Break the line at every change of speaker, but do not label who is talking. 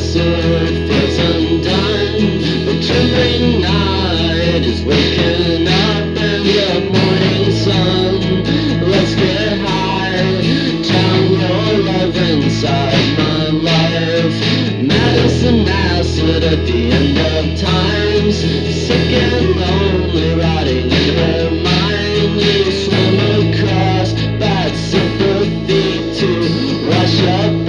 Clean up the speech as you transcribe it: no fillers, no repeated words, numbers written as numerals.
sword feels undone, but every night is waking up in the morning sun. Let's get high, drown your love inside my life. Medicine acid at the end of times, sick and lonely, rotting in her mind. You swim across bad sympathy to wash up